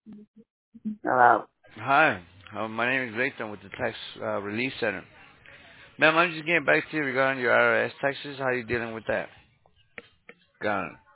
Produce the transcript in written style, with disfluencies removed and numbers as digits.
Hello. Hi, my name is Lathan with the Tax Relief Center. Ma'am, I'm just getting back to you regarding your IRS taxes. How are you dealing with that? Got it.